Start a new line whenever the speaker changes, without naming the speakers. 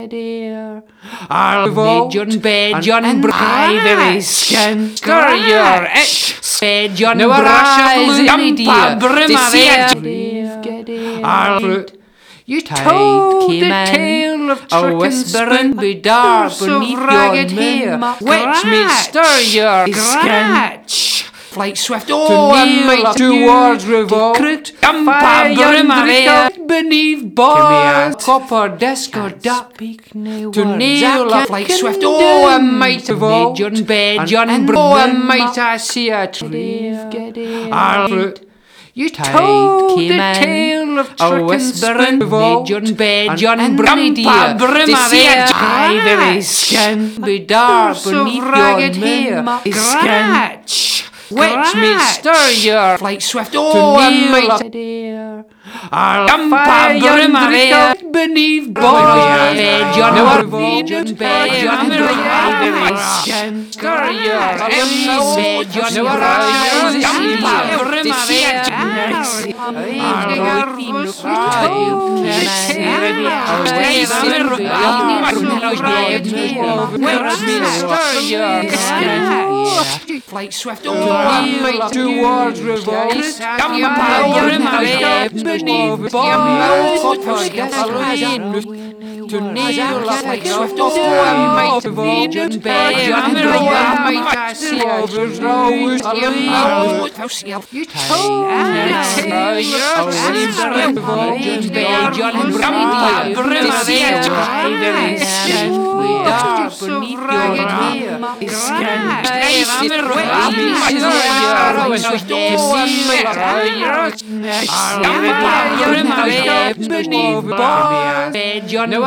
dear.
John Bed, John Brive, Scan, Scurrier, Bed, John Brive, Gampa, Brimavera, you told the tale of trick whispering be dark beneath your hair, which may stir your scratch. Like swift, and towards revolt, Gampa, Brimavera, beneath bar, copper, disc, or duck, to nail up like swift, and might revolt, John Bed, John Brim, might I see a tree, you told the tale of trick whispering, John Bed, John Gampa, Brimavera, skin be dark beneath your hair, scratch. Which may stir your like swift, and might dear. Gampa, Brimavera, beneath bar, John Bed, John Brimavera, stir your Bed, John Gampa, Brimavera, like swift, towards revolt, Gampa, Brimavera, beneath bar, to nail up like swift, might revolt, John Bed, John Brimavera, might I see overs, rose, you told John Bed, John Gampa, Brimavera, dark beneath your hair, John